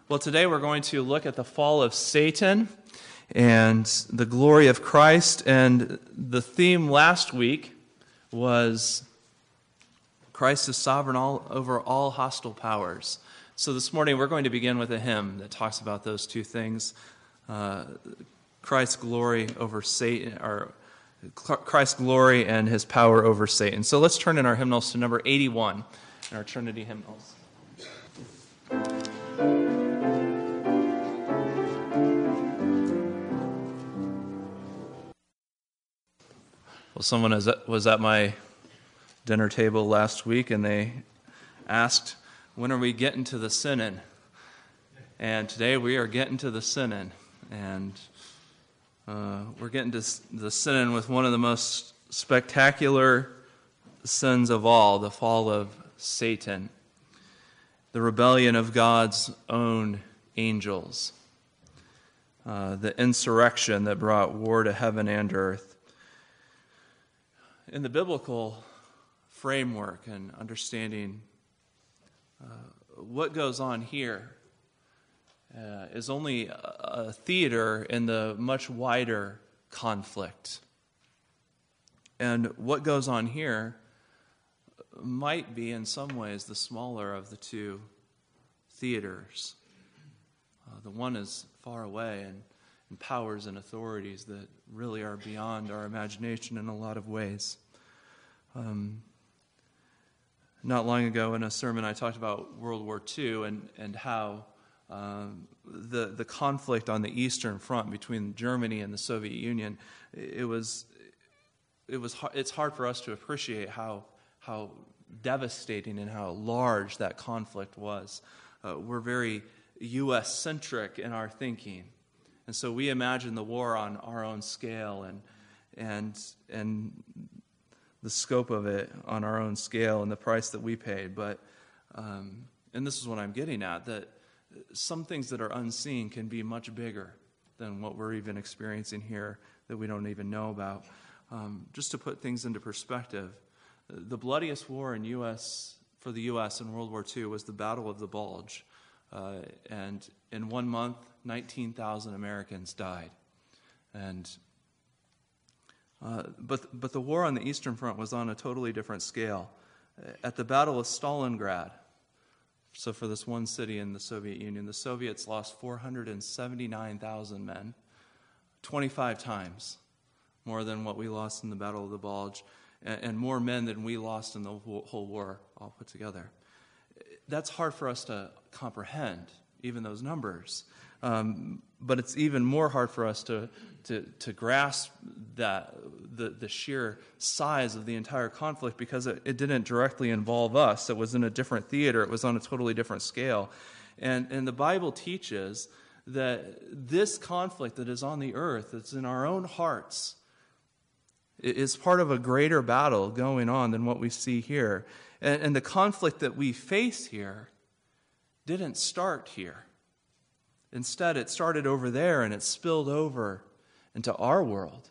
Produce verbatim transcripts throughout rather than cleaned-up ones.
Well, today we're going to look at the fall of Satan and the glory of Christ. And the theme last week was Christ is sovereign all, over all hostile powers. So this morning we're going to begin with a hymn that talks about those two things. Uh, Christ's glory over Satan, or Christ's glory and his power over Satan. So let's turn in our hymnals to number eighty-one in our Trinity hymnals. Well, someone was at my dinner table last week, and they asked, when are we getting to the sinning? And today we are getting to the sinning. And uh, we're getting to the sinning with one of the most spectacular sins of all, the fall of Satan, the rebellion of God's own angels, uh, the insurrection that brought war to heaven and earth. In the biblical framework and understanding uh, what goes on here uh, is only a, a theater in the much wider conflict. And what goes on here might be in some ways the smaller of the two theaters. Uh, the one is far away and, and powers and authorities that really are beyond our imagination in a lot of ways. Um, not long ago in a sermon I talked about World War Two and, and how um, the, the conflict on the Eastern Front between Germany and the Soviet Union, it was, it was it's hard for us to appreciate how, how devastating and how large that conflict was. Uh, we're very U S-centric in our thinking. And so we imagine the war on our own scale and and and the scope of it on our own scale and the price that we paid. But, um, and this is what I'm getting at, that some things that are unseen can be much bigger than what we're even experiencing here that we don't even know about. Um, just to put things into perspective, the bloodiest war in U S for the U S in World War Two was the Battle of the Bulge. Uh, and in one month, nineteen thousand Americans died. And uh, but but the war on the Eastern Front was on a totally different scale. At the Battle of Stalingrad, so for this one city in the Soviet Union, the Soviets lost four hundred seventy-nine thousand men, twenty-five times more than what we lost in the Battle of the Bulge, and, and more men than we lost in the whole war all put together. That's hard for us to comprehend, even those numbers. Um, but it's even more hard for us to to, to grasp that the, the sheer size of the entire conflict, because it, it didn't directly involve us. It was in a different theater. It was on a totally different scale. And, and the Bible teaches that this conflict that is on the earth, that's in our own hearts, is part of a greater battle going on than what we see here. And, and the conflict that we face here didn't start here. Instead, it started over there and it spilled over into our world.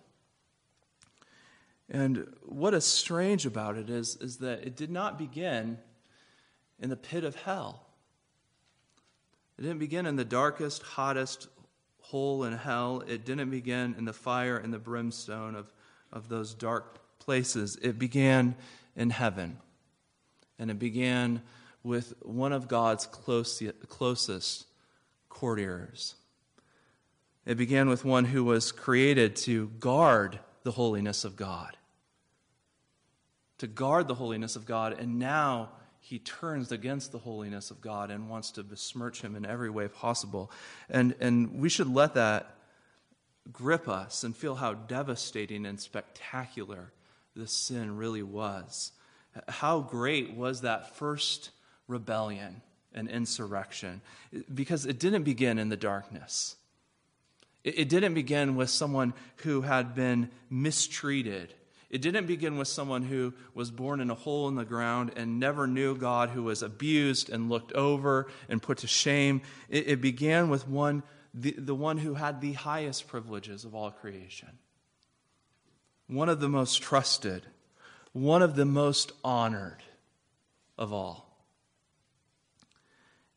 And what is strange about it is, is that it did not begin in the pit of hell. It didn't begin in the darkest, hottest hole in hell. It didn't begin in the fire and the brimstone of, of those dark places. It began in heaven. And it began with one of God's close, closest courtiers. It began with one who was created to guard the holiness of God. To guard the holiness of God, and now he turns against the holiness of God and wants to besmirch him in every way possible. And, and we should let that grip us and feel how devastating and spectacular this sin really was. How great was that first rebellion and insurrection? Because it didn't begin in the darkness. It, it didn't begin with someone who had been mistreated. It didn't begin with someone who was born in a hole in the ground and never knew God, who was abused and looked over and put to shame. It, it began with one, the, the one who had the highest privileges of all creation. One of the most trusted, one of the most honored of all.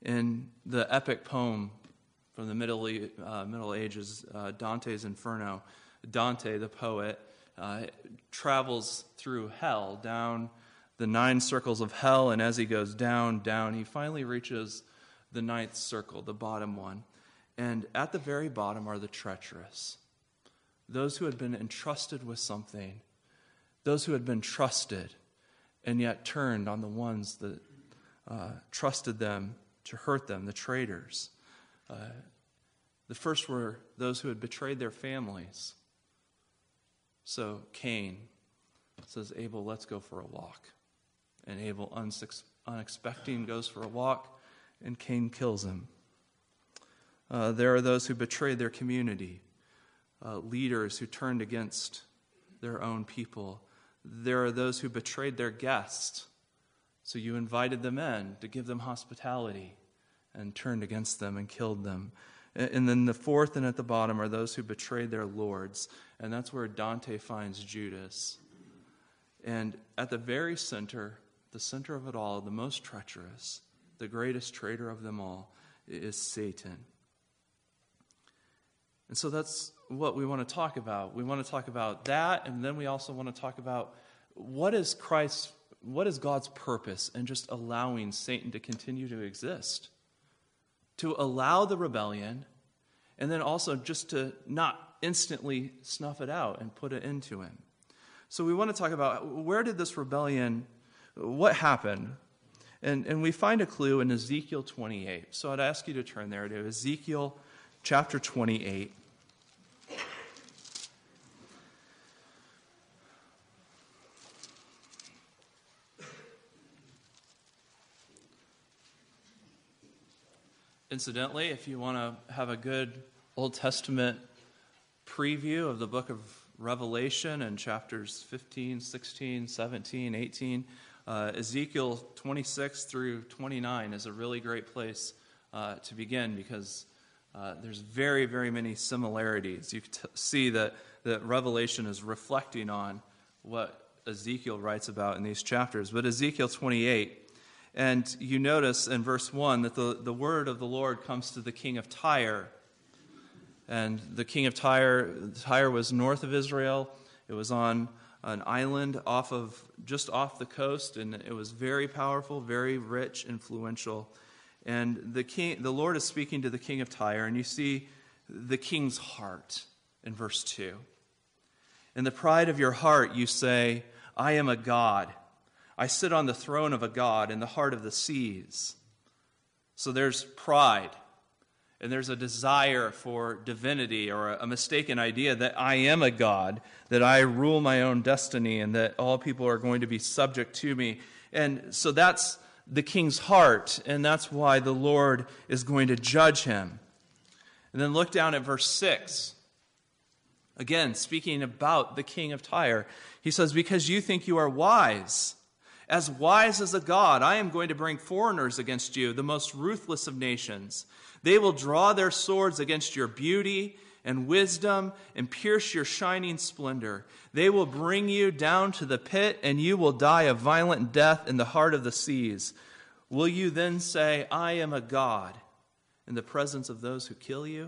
In the epic poem from the Middle, uh, Middle Ages, uh, Dante's Inferno, Dante, the poet, uh, travels through hell, down the nine circles of hell, and as he goes down, down, he finally reaches the ninth circle, the bottom one. And at the very bottom are the treacherous, those who had been entrusted with something, those who had been trusted, and yet turned on the ones that uh, trusted them to hurt them, the traitors. Uh, the first were those who had betrayed their families. So Cain says, Abel, let's go for a walk. And Abel, unsuc- unexpecting, goes for a walk, and Cain kills him. Uh, there are those who betrayed their community, uh, leaders who turned against their own people. There are those who betrayed their guests. So you invited them in to give them hospitality and turned against them and killed them. And then the fourth and at the bottom are those who betrayed their lords. And that's where Dante finds Judas. And at the very center, the center of it all, the most treacherous, the greatest traitor of them all, is Satan. And so that's what we want to talk about. We want to talk about that, and then we also want to talk about what is Christ's, what is God's purpose in just allowing Satan to continue to exist? To allow the rebellion, and then also just to not instantly snuff it out and put it into him. So we want to talk about where did this rebellion, what happened? And, and we find a clue in Ezekiel twenty-eight. So I'd ask you to turn there to Ezekiel chapter twenty-eight. Incidentally, if you want to have a good Old Testament preview of the book of Revelation and chapters fifteen, sixteen, seventeen, eighteen, uh, Ezekiel twenty-six through twenty-nine is a really great place uh, to begin because uh, there's very, very many similarities. You can t- see that, that Revelation is reflecting on what Ezekiel writes about in these chapters. But Ezekiel twenty-eight, and you notice in verse one that the, the word of the Lord comes to the king of Tyre. And the king of Tyre, Tyre was north of Israel. It was on an island off of, just off the coast, and it was very powerful, very rich, influential. And the king, the Lord is speaking to the king of Tyre, and you see the king's heart in verse two. In the pride of your heart you say, I am a god. I sit on the throne of a god in the heart of the seas. So there's pride, and there's a desire for divinity or a mistaken idea that I am a god, that I rule my own destiny, and that all people are going to be subject to me. And so that's the king's heart, and that's why the Lord is going to judge him. And then look down at verse six. Again, speaking about the king of Tyre, he says, because you think you are wise, as wise as a god, I am going to bring foreigners against you, the most ruthless of nations. They will draw their swords against your beauty and wisdom and pierce your shining splendor. They will bring you down to the pit, and you will die a violent death in the heart of the seas. Will you then say, I am a god, in the presence of those who kill you?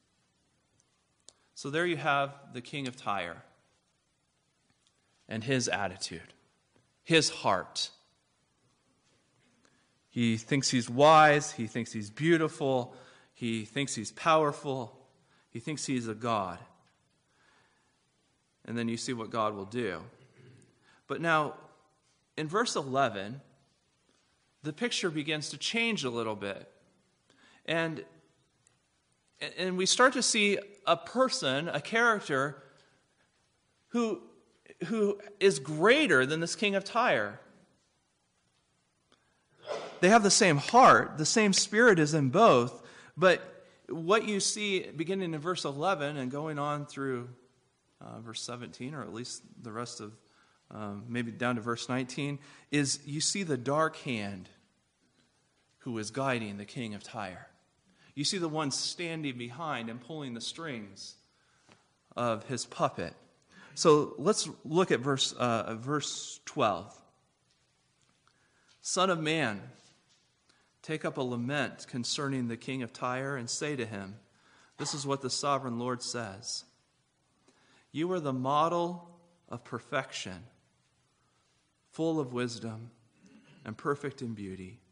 So there you have the king of Tyre and his attitude, his heart. He thinks he's wise, he thinks he's beautiful, he thinks he's powerful, he thinks he's a god. And then you see what God will do. But now, in verse eleven, the picture begins to change a little bit. And, and we start to see a person, a character, who, who is greater than this king of Tyre. They have the same heart, the same spirit is in both, but what you see beginning in verse eleven and going on through uh, verse seventeen, or at least the rest of, um, maybe down to verse nineteen, is you see the dark hand who is guiding the king of Tyre. You see the one standing behind and pulling the strings of his puppet. So let's look at verse uh, verse twelve. Son of man, take up a lament concerning the king of Tyre and say to him, this is what the sovereign Lord says. You are the model of perfection, full of wisdom and perfect in beauty.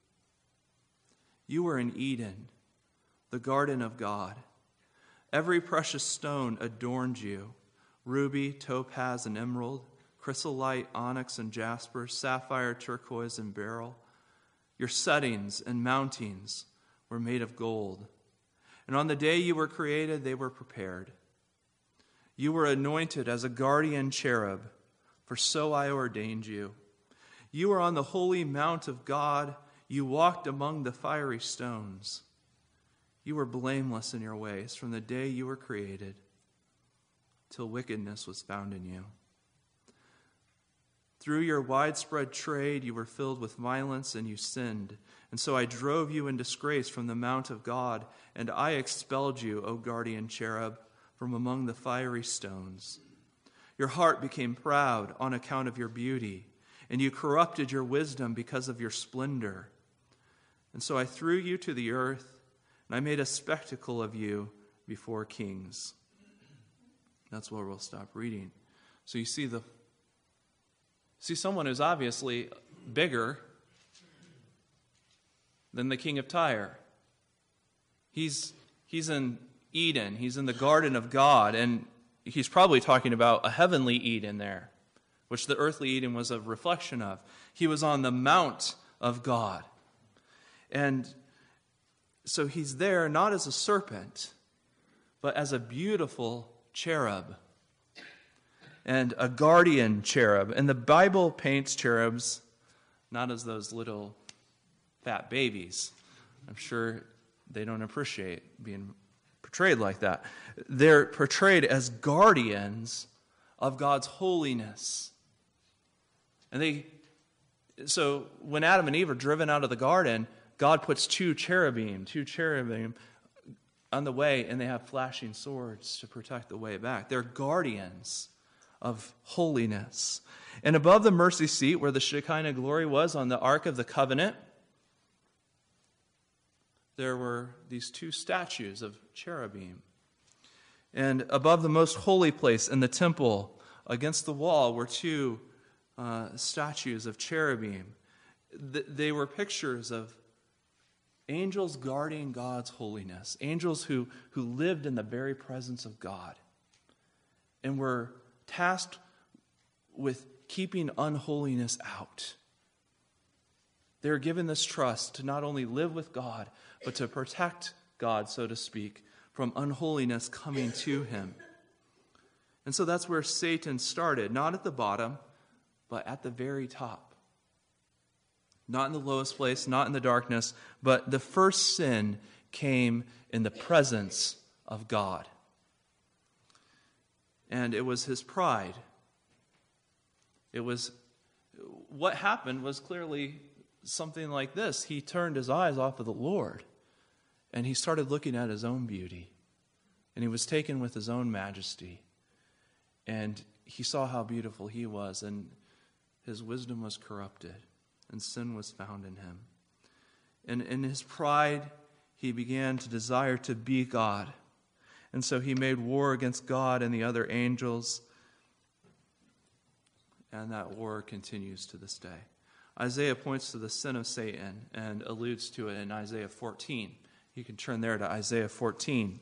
You were in Eden, the garden of God. Every precious stone adorned you, ruby, topaz, and emerald, chrysolite, onyx, and jasper, sapphire, turquoise, and beryl. Your settings and mountings were made of gold. And on the day you were created, they were prepared. You were anointed as a guardian cherub, for so I ordained you. You were on the holy mount of God. You walked among the fiery stones. You were blameless in your ways from the day you were created till wickedness was found in you. Through your widespread trade, you were filled with violence and you sinned. And so I drove you in disgrace from the mount of God, and I expelled you, O guardian cherub, from among the fiery stones. Your heart became proud on account of your beauty, and you corrupted your wisdom because of your splendor. And so I threw you to the earth, and I made a spectacle of you before kings. That's where we'll stop reading. So you see the see someone who's obviously bigger than the king of Tyre. He's he's in Eden. He's in the garden of God, and he's probably talking about a heavenly Eden there, which the earthly Eden was a reflection of. He was on the mount of God. And so he's there not as a serpent, but as a beautiful cherub and a guardian cherub. And the Bible paints cherubs not as those little fat babies. I'm sure they don't appreciate being portrayed like that. They're portrayed as guardians of God's holiness. And they, so when Adam and Eve are driven out of the garden, God puts two cherubim, two cherubim on the way, and they have flashing swords to protect the way back. They're guardians of holiness. And above the mercy seat, where the Shekinah glory was on the Ark of the Covenant, there were these two statues of cherubim. And above the most holy place in the temple, against the wall, were two uh, statues of cherubim. Th- they were pictures of angels guarding God's holiness, angels who, who lived in the very presence of God and were tasked with keeping unholiness out. They were given this trust to not only live with God, but to protect God, so to speak, from unholiness coming to him. And so that's where Satan started, not at the bottom, but at the very top. Not in the lowest place, not in the darkness, but the first sin came in the presence of God. And it was his pride. It was, what happened was clearly something like this. He turned his eyes off of the Lord, and he started looking at his own beauty. And he was taken with his own majesty. And he saw how beautiful he was, and his wisdom was corrupted, and sin was found in him. And in his pride, he began to desire to be God. And so he made war against God and the other angels. And that war continues to this day. Isaiah points to the sin of Satan and alludes to it in Isaiah fourteen. You can turn there to Isaiah fourteen.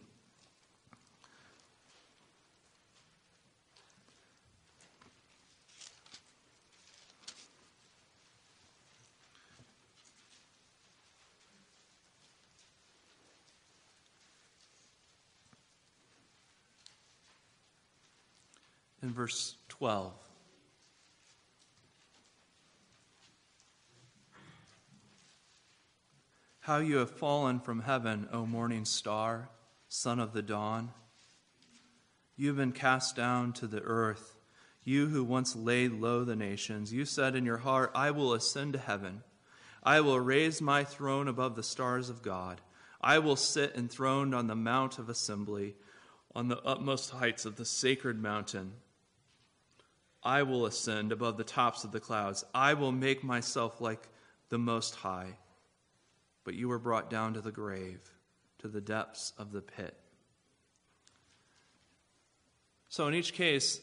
In verse twelve. How you have fallen from heaven, O morning star, son of the dawn. You have been cast down to the earth, you who once laid low the nations. You said in your heart, I will ascend to heaven. I will raise my throne above the stars of God. I will sit enthroned on the mount of assembly, on the utmost heights of the sacred mountain. I will ascend above the tops of the clouds. I will make myself like the Most High. but you were brought down to the grave, to the depths of the pit. So in each case,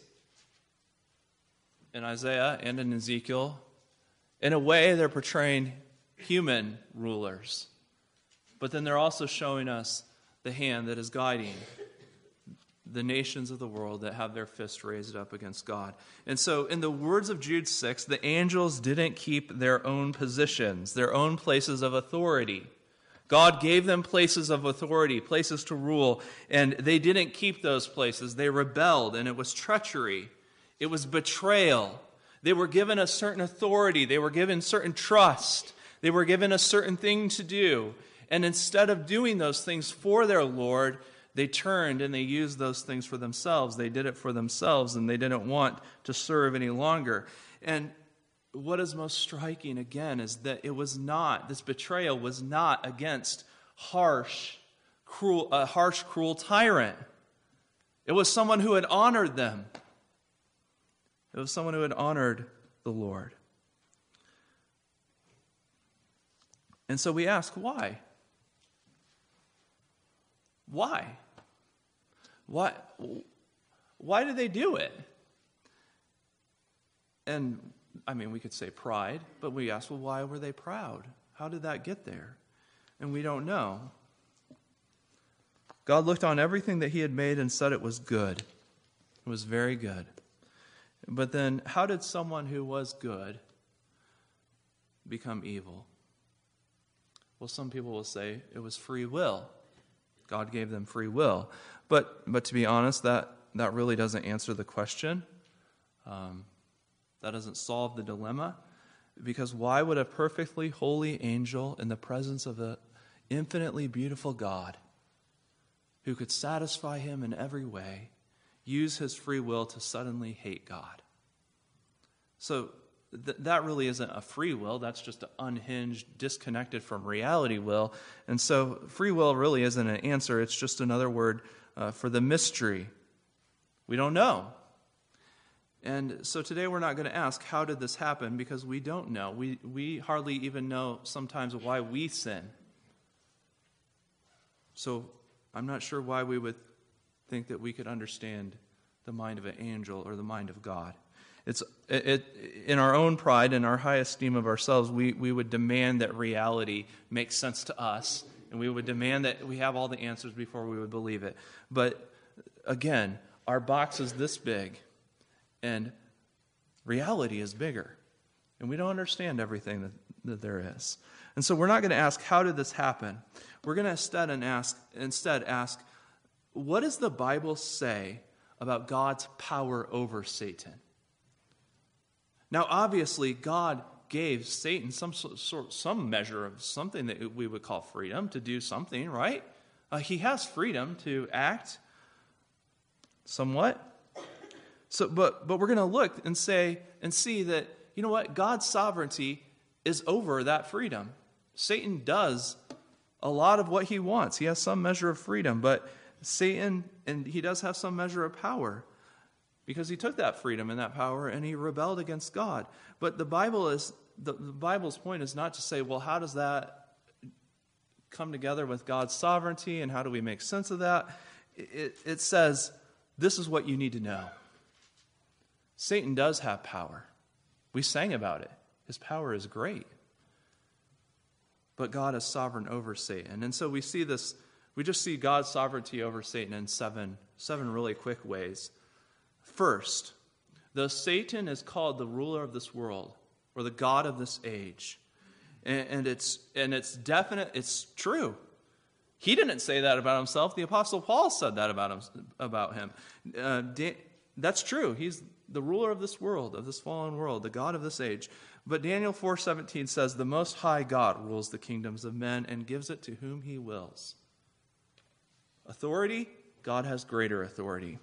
in Isaiah and in Ezekiel, in a way they're portraying human rulers, but then they're also showing us the hand that is guiding the nations of the world that have their fist raised up against God. And so in the words of Jude six, the angels didn't keep their own positions, their own places of authority. God gave them places of authority, places to rule, and they didn't keep those places. They rebelled, and it was treachery. It was betrayal. They were given a certain authority. They were given certain trust. They were given a certain thing to do. And instead of doing those things for their Lord, they turned and they used those things for themselves. They did it for themselves, and they didn't want to serve any longer. And what is most striking, again, is that it was not, this betrayal was not against harsh, cruel, a harsh, cruel tyrant. It was someone who had honored them. It was someone who had honored the Lord. And so we ask, why? Why? Why, why did they do it? And, I mean, we could say pride, but we ask, well, why were they proud? How did that get there? And we don't know. God looked on everything that he had made and said it was good. It was very good. But then, how did someone who was good become evil? Well, some people will say it was free will. God gave them free will. But but to be honest, that, that really doesn't answer the question. Um, that doesn't solve the dilemma. Because why would a perfectly holy angel in the presence of an infinitely beautiful God who could satisfy him in every way use his free will to suddenly hate God? So th- that really isn't a free will. That's just an unhinged, disconnected from reality will. And so free will really isn't an answer. It's just another word uh, for the mystery. We don't know. And so today we're not going to ask, how did this happen? Because we don't know. We, we hardly even know sometimes why we sin. So I'm not sure why we would think that we could understand the mind of an angel or the mind of God. It's it, it in our own pride and our high esteem of ourselves, we, we would demand that reality makes sense to us, and we would demand that we have all the answers before we would believe it. But again, our box is this big, and reality is bigger, and we don't understand everything that, that there is. And so we're not going to ask, how did this happen? We're going to instead and ask instead ask, what does the Bible say about God's power over Satan? Now, obviously, God gave Satan some sort, some measure of something that we would call freedom to do something, right? Uh, he has freedom to act somewhat. So, but but we're going to look and say and see that, you know what, God's sovereignty is over that freedom. Satan does a lot of what he wants. He has some measure of freedom, but Satan, and he does have some measure of power, because he took that freedom and that power and he rebelled against God. But the Bible is the, the Bible's point is not to say, well, how does that come together with God's sovereignty and how do we make sense of that? It, it says, this is what you need to know. Satan does have power. We sang about it. His power is great. But God is sovereign over Satan. And so we see this, we just see God's sovereignty over Satan in seven, seven really quick ways. First, though Satan is called the ruler of this world, or the god of this age, and, and it's and it's definite, it's true. He didn't say that about himself. The Apostle Paul said that about him. About him. Uh, da- that's true. He's the ruler of this world, of this fallen world, the god of this age. But Daniel four seventeen says, the Most High God rules the kingdoms of men and gives it to whom he wills. Authority, God has greater authority.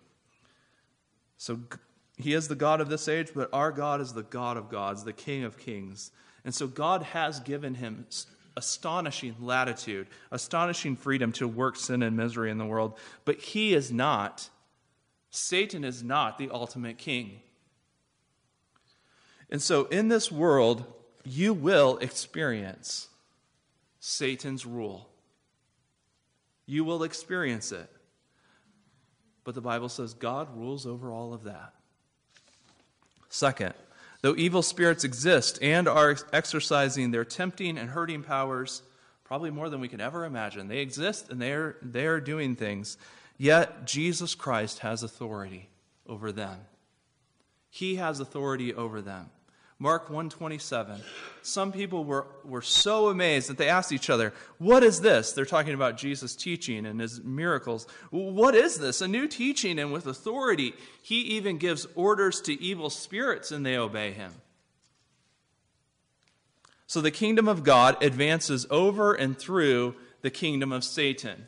So he is the God of this age, but our God is the God of gods, the King of kings. And so God has given him astonishing latitude, astonishing freedom to work sin and misery in the world. But he is not, Satan is not the ultimate king. And so in this world, you will experience Satan's rule. You will experience it. But the Bible says God rules over all of that. Second, though evil spirits exist and are exercising their tempting and hurting powers, probably more than we can ever imagine, they exist and they're, they're doing things, yet Jesus Christ has authority over them. He has authority over them. Mark one twenty-seven. Some people were, were so amazed that they asked each other, what is this? They're talking about Jesus' teaching and his miracles. What is this? A new teaching and with authority. He even gives orders to evil spirits and they obey him. So the kingdom of God advances over and through the kingdom of Satan.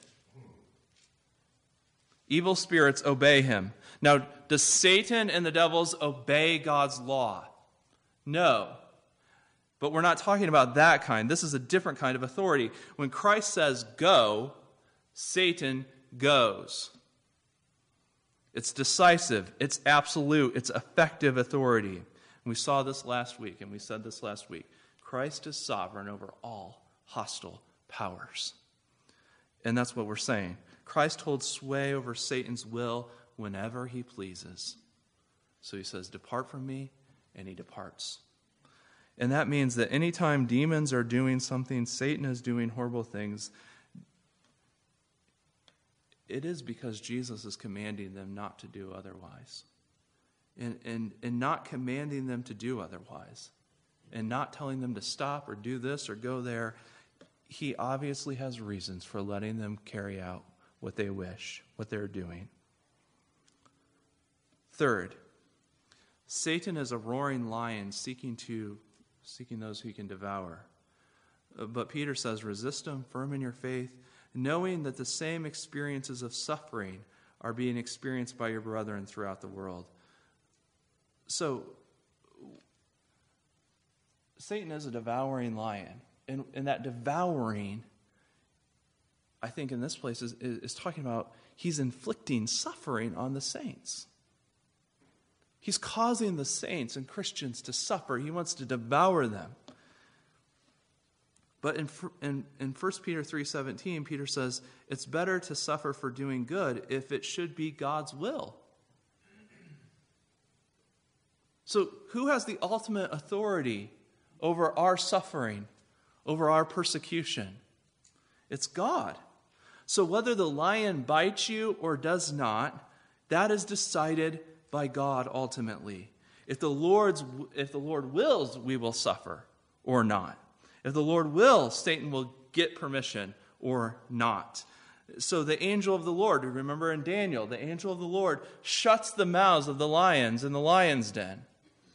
Evil spirits obey him. Now, does Satan and the devils obey God's law? No. But we're not talking about that kind. This is a different kind of authority. When Christ says go, Satan goes. It's decisive. It's absolute. It's effective authority. And we saw this last week, and we said this last week. Christ is sovereign over all hostile powers. And that's what we're saying. Christ holds sway over Satan's will whenever he pleases. So he says, depart from me, and he departs. And that means that anytime demons are doing something, Satan is doing horrible things, it is because Jesus is commanding them not to do otherwise. And, and, and not commanding them to do otherwise. And not telling them to stop or do this or go there. He obviously has reasons for letting them carry out what they wish, what they're doing. Third, Satan is a roaring lion seeking to seeking those who he can devour. But Peter says, resist him, firm in your faith, knowing that the same experiences of suffering are being experienced by your brethren throughout the world. So, Satan is a devouring lion. And, and that devouring, I think in this place, is, is talking about he's inflicting suffering on the saints. He's causing the saints and Christians to suffer. He wants to devour them. But in, in, in First Peter three seventeen, Peter says, it's better to suffer for doing good if it should be God's will. So who has the ultimate authority over our suffering, over our persecution? It's God. So whether the lion bites you or does not, that is decided by God ultimately. If the Lord's, if the Lord wills, we will suffer or not. If the Lord wills, Satan will get permission or not. So the angel of the Lord, remember in Daniel, the angel of the Lord shuts the mouths of the lions in the lion's den.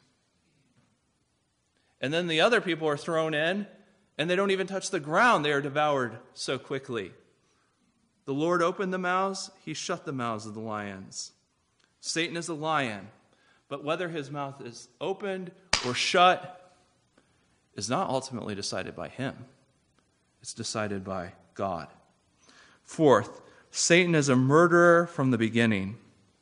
And then the other people are thrown in, and they don't even touch the ground. They are devoured so quickly. The Lord opened the mouths, he shut the mouths of the lions. Satan is a lion, but whether his mouth is opened or shut is not ultimately decided by him. It's decided by God. Fourth, Satan is a murderer from the beginning.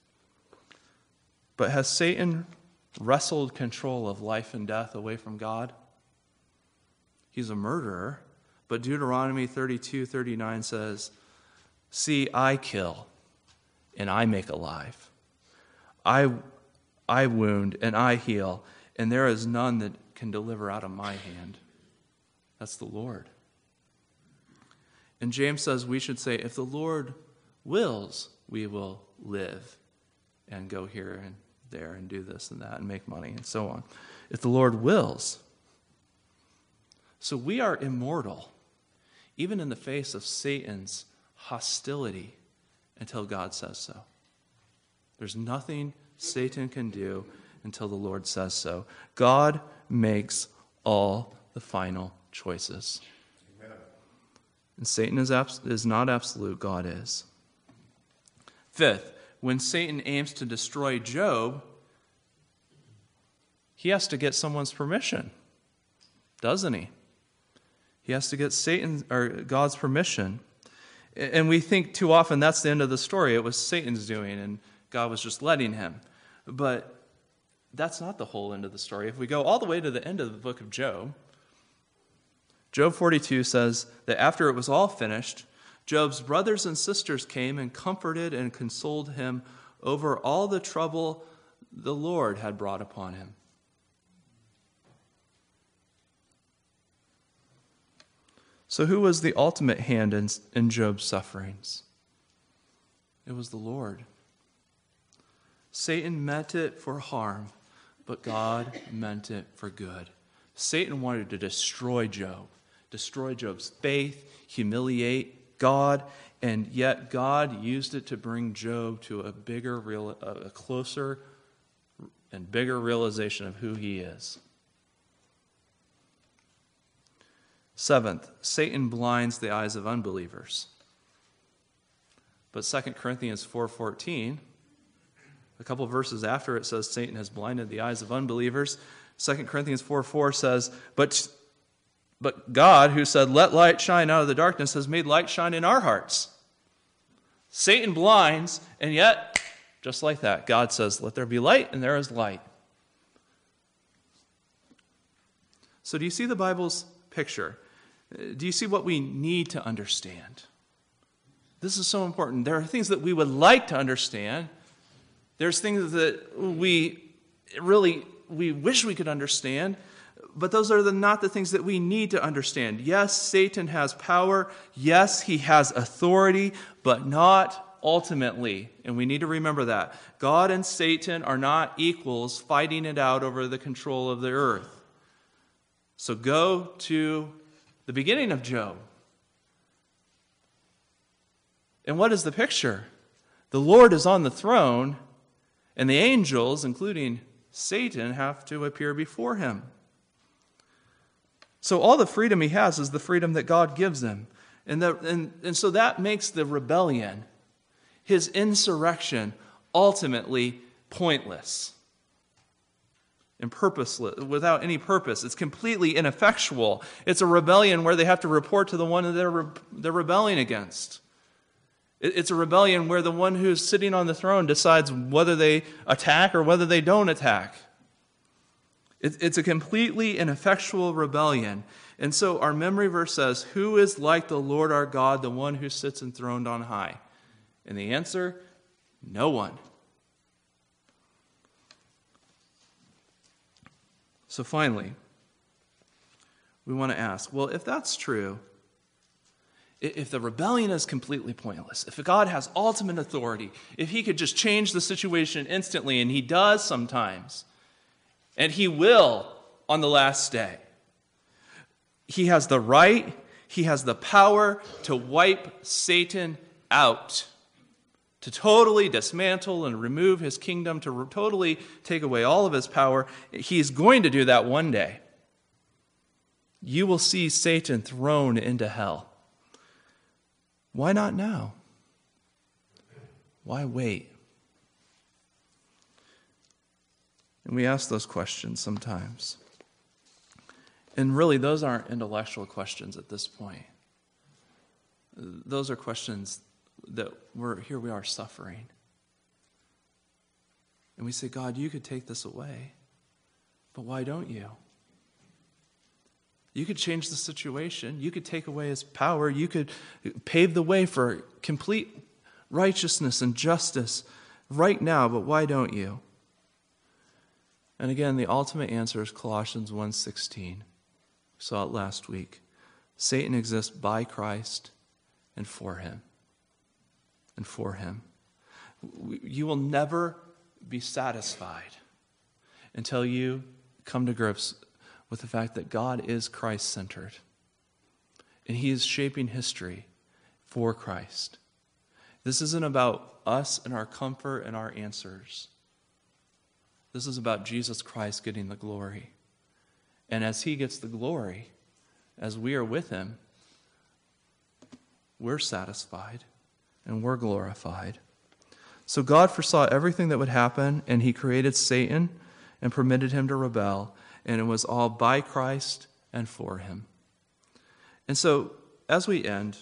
But has Satan wrestled control of life and death away from God? He's a murderer, but Deuteronomy thirty-two thirty-nine says, see, I kill and I make alive. I, I wound and I heal, and there is none that can deliver out of my hand. That's the Lord. And James says we should say, if the Lord wills, we will live and go here and there and do this and that and make money and so on. If the Lord wills. So we are immortal, even in the face of Satan's hostility, until God says so. There's nothing Satan can do until the Lord says so. God makes all the final choices. Amen. And Satan is, abs- is not absolute, God is. Fifth, when Satan aims to destroy Job, he has to get someone's permission, doesn't he? He has to get Satan or God's permission. And we think too often that's the end of the story. It was Satan's doing, and God was just letting him. But that's not the whole end of the story. If we go all the way to the end of the book of Job, Job forty-two says that after it was all finished, Job's brothers and sisters came and comforted and consoled him over all the trouble the Lord had brought upon him. So who was the ultimate hand in, in Job's sufferings? It was the Lord. Satan meant it for harm, but God meant it for good. Satan wanted to destroy Job, destroy Job's faith, humiliate God, and yet God used it to bring Job to a bigger, real, a closer and bigger realization of who he is. Seventh, Satan blinds the eyes of unbelievers. But Second Corinthians four fourteen, a couple verses after it says Satan has blinded the eyes of unbelievers, Second Corinthians four four says, but, but God, who said, let light shine out of the darkness, has made light shine in our hearts. Satan blinds, and yet, just like that, God says, let there be light, and there is light. So do you see the Bible's picture? Do you see what we need to understand? This is so important. There are things that we would like to understand. There's things that we really, we wish we could understand, but those are the, not the things that we need to understand. Yes, Satan has power. Yes, he has authority, but not ultimately. And we need to remember that. God and Satan are not equals fighting it out over the control of the earth. So go to the beginning of Job. And what is the picture? The Lord is on the throne, and the angels, including Satan, have to appear before him. So all the freedom he has is the freedom that God gives him. And, the, and, and so that makes the rebellion, his insurrection, ultimately pointless and purposeless, without any purpose. It's completely ineffectual. It's a rebellion where they have to report to the one that they're, re- they're rebelling against. It, it's a rebellion where the one who's sitting on the throne decides whether they attack or whether they don't attack. It, it's a completely ineffectual rebellion. And so our memory verse says, who is like the Lord our God, the one who sits enthroned on high? And the answer, no one. So finally, we want to ask, well, if that's true, if the rebellion is completely pointless, if God has ultimate authority, if he could just change the situation instantly, and he does sometimes, and he will on the last day, he has the right, he has the power to wipe Satan out, to totally dismantle and remove his kingdom, to re- totally take away all of his power. He's going to do that one day. You will see Satan thrown into hell. Why not now? Why wait? And we ask those questions sometimes. And really, those aren't intellectual questions at this point. Those are questions that we're here we are suffering. And we say, God, you could take this away, but why don't you? You could change the situation. You could take away his power. You could pave the way for complete righteousness and justice right now, but why don't you? And again, the ultimate answer is Colossians one sixteen. We saw it last week. Satan exists by Christ and for him. And for him. You will never be satisfied until you come to grips with the fact that God is Christ-centered. And he is shaping history for Christ. This isn't about us and our comfort and our answers. This is about Jesus Christ getting the glory. And as he gets the glory, as we are with him, we're satisfied and we're glorified. So God foresaw everything that would happen, and he created Satan and permitted him to rebel, and it was all by Christ and for him. And so, as we end,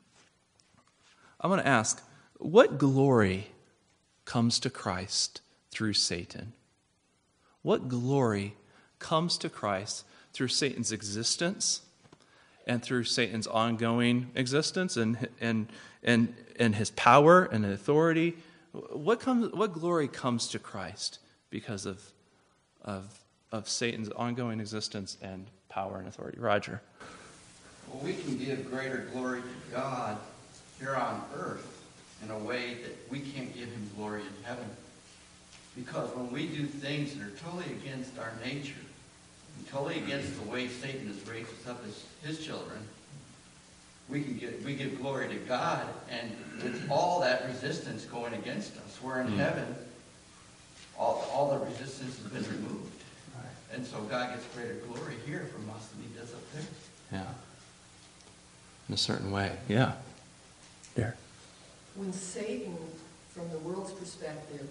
I want to ask, what glory comes to Christ through Satan? What glory comes to Christ through Satan's existence and through Satan's ongoing existence and and and and his power and authority. What comes? What glory comes to Christ because of of of Satan's ongoing existence and power and authority? Roger. Well, we can give greater glory to God here on earth in a way that we can't give him glory in heaven. Because when we do things that are totally against our nature, and totally against the way Satan has raised us up as his children, we can get we give glory to God, and with all that resistance going against us, we're in mm. heaven, all, all the resistance has been removed. Right. And so God gets greater glory here from us than he does up there. Yeah. In a certain way. Yeah. There. When Satan, from the world's perspective,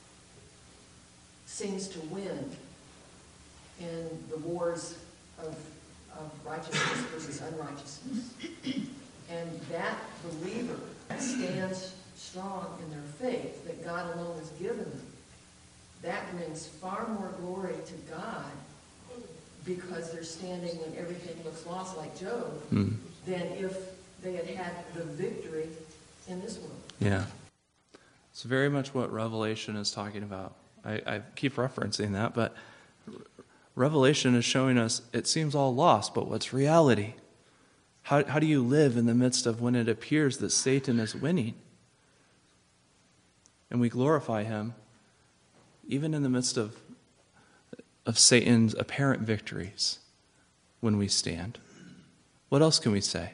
seems to win in the wars of, of righteousness versus unrighteousness, and that believer stands strong in their faith that God alone has given them, that brings far more glory to God because they're standing when everything looks lost like Job mm. than if they had had the victory in this world. Yeah. It's very much what Revelation is talking about. I, I keep referencing that, but Revelation is showing us it seems all lost, but what's reality? How, how do you live in the midst of when it appears that Satan is winning? And we glorify him even in the midst of, of Satan's apparent victories when we stand. What else can we say?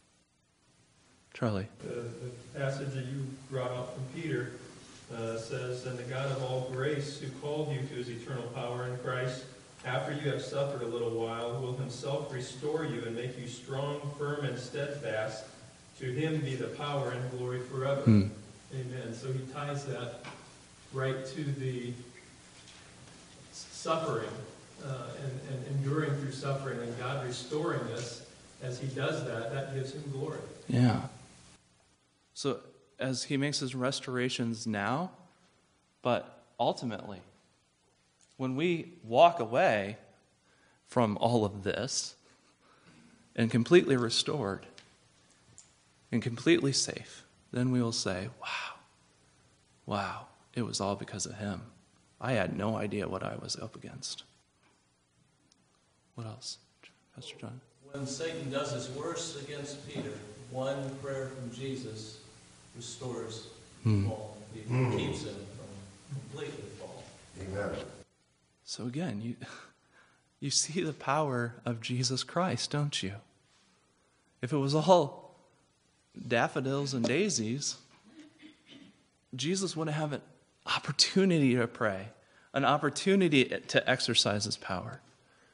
Charlie. The, the passage that you brought up from Peter uh, says, "And the God of all grace, who called you to his eternal power in Christ, after you have suffered a little while, will himself restore you and make you strong, firm, and steadfast. To him be the power and glory forever." Mm. Amen. So he ties that right to the suffering uh, and, and enduring through suffering, and God restoring us. As he does that, that gives him glory. Yeah. So as he makes his restorations now, but ultimately, when we walk away from all of this and completely restored and completely safe, then we will say, wow, wow, it was all because of him. I had no idea what I was up against. What else? Pastor John? When Satan does his worst against Peter, one prayer from Jesus restores hmm. Paul. He hmm. keeps him from completely falling. Amen. So again, you you see the power of Jesus Christ, don't you? If it was all daffodils and daisies, Jesus wouldn't have an opportunity to pray, an opportunity to exercise his power.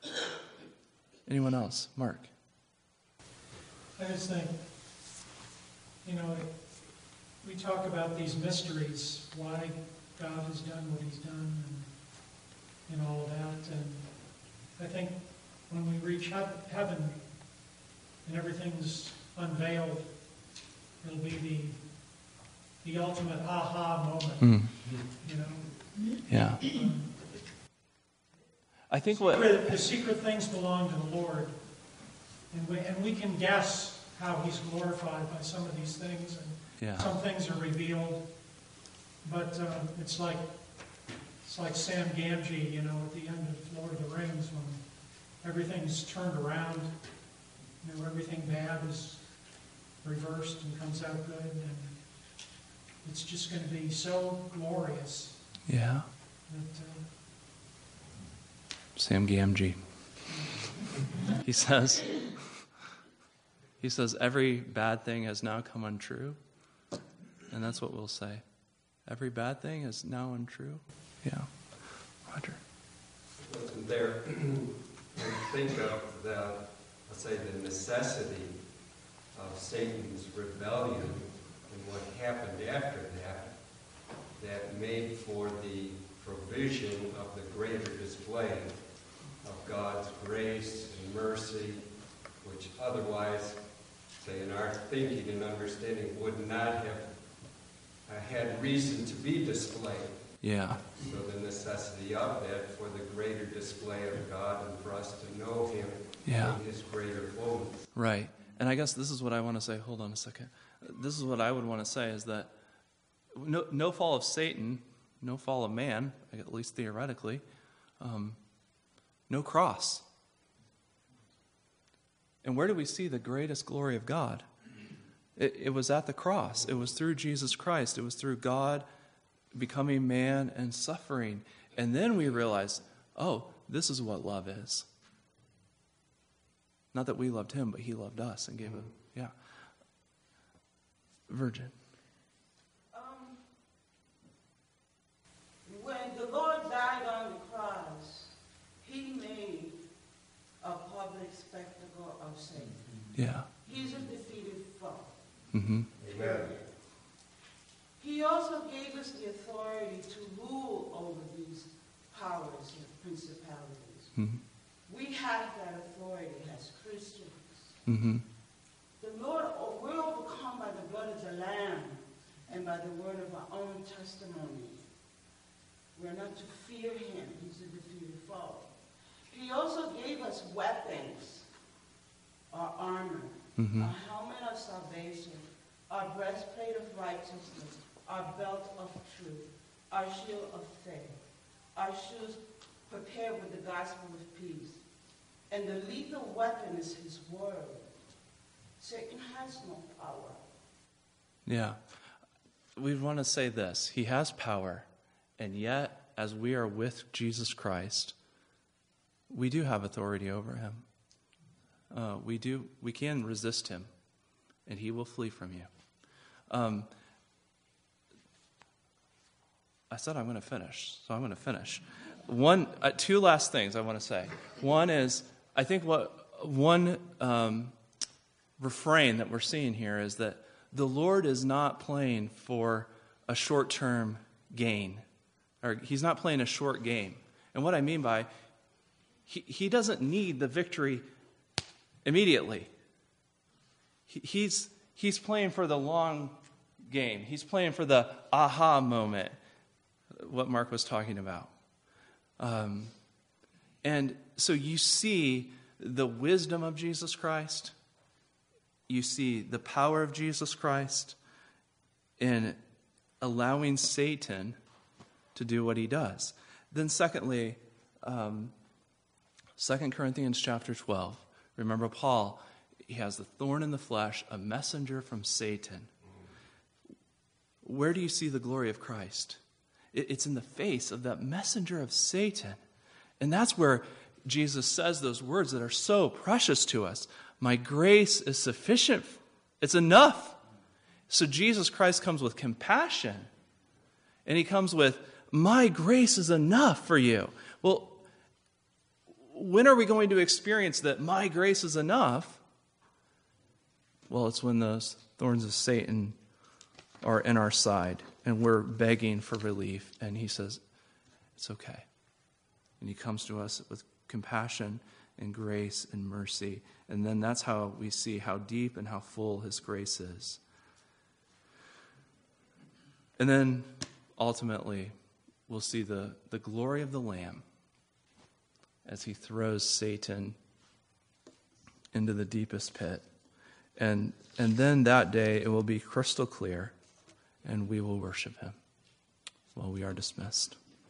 Anyone else? Mark. I just think, you know, we talk about these mysteries, why God has done what he's done, and, and all of that. And I think when we reach heaven and everything's unveiled, it'll be the the ultimate aha moment. Mm. You know? Yeah. Um, I think what secret, the secret things belong to the Lord, and we and we can guess how he's glorified by some of these things, and yeah. some things are revealed. But uh, it's like it's like Sam Gamgee, you know, at the end of Lord of the Rings, when everything's turned around, you know, everything bad is reversed and comes out good, and it's just going to be so glorious. Yeah. That, uh, Sam Gamgee. He says, he says, every bad thing has now come untrue. And that's what we'll say. Every bad thing is now untrue. Yeah. Roger. Wasn't there, when you think of the, let's say, the necessity of Satan's rebellion and what happened after that, that made for the provision of the greater display of God's grace and mercy, which otherwise, say, in our thinking and understanding, would not have uh, had reason to be displayed. Yeah. So the necessity of that for the greater display of God and for us to know him Yeah. in his greater fullness. Right. And I guess this is what I want to say. Hold on a second. This is what I would want to say is that no, no fall of Satan, no fall of man, at least theoretically, um, no cross. And where do we see the greatest glory of God? It, it was at the cross. It was through Jesus Christ. It was through God becoming man and suffering. And then we realize, oh, this is what love is. Not that we loved him, but he loved us and gave him, yeah. Virgin. Um, when the Lord died on the cross, he made a public spectacle of Satan. Yeah. He's a defeated foe. Mm-hmm. Amen. He also gave us the authority to rule over these powers and principalities. Mm-hmm. We have that authority as Christians. Mm-hmm. The Lord, we're overcome by the blood of the Lamb and by the word of our own testimony. We're not to fear him. He's a defeated foe. He also gave us weapons, our armor, Mm-hmm. our helmet of salvation, our breastplate of righteousness, our belt of truth, our shield of faith, our shoes prepared with the gospel of peace. And the lethal weapon is his word. Satan has no power. Yeah. We want to say this. He has power, and yet, as we are with Jesus Christ, we do have authority over him. Uh, we do. We can resist him, and he will flee from you. Um, I said I'm going to finish, so I'm going to finish. One, uh, two last things I want to say. One is, I think what one um, refrain that we're seeing here is that the Lord is not playing for a short-term gain, or he's not playing a short game. And what I mean by, he, he doesn't need the victory immediately. He, he's, he's playing for the long game. He's playing for the aha moment, what Mark was talking about. Um, and so you see the wisdom of Jesus Christ. You see the power of Jesus Christ in allowing Satan to do what he does. Then secondly, um, Second Corinthians chapter twelve. Remember Paul, he has the thorn in the flesh, a messenger from Satan. Where do you see the glory of Christ? It's in the face of that messenger of Satan. And that's where Jesus says those words that are so precious to us. My grace is sufficient. It's enough. So Jesus Christ comes with compassion. And he comes with, my grace is enough for you. Well, when are we going to experience that my grace is enough? Well, it's when those thorns of Satan are in our side and we're begging for relief. And he says, it's okay. And he comes to us with compassion and grace and mercy. And then that's how we see how deep and how full his grace is. And then ultimately, we'll see the, the glory of the Lamb as he throws Satan into the deepest pit. And, and then that day it will be crystal clear, and we will worship him. Well, we are dismissed.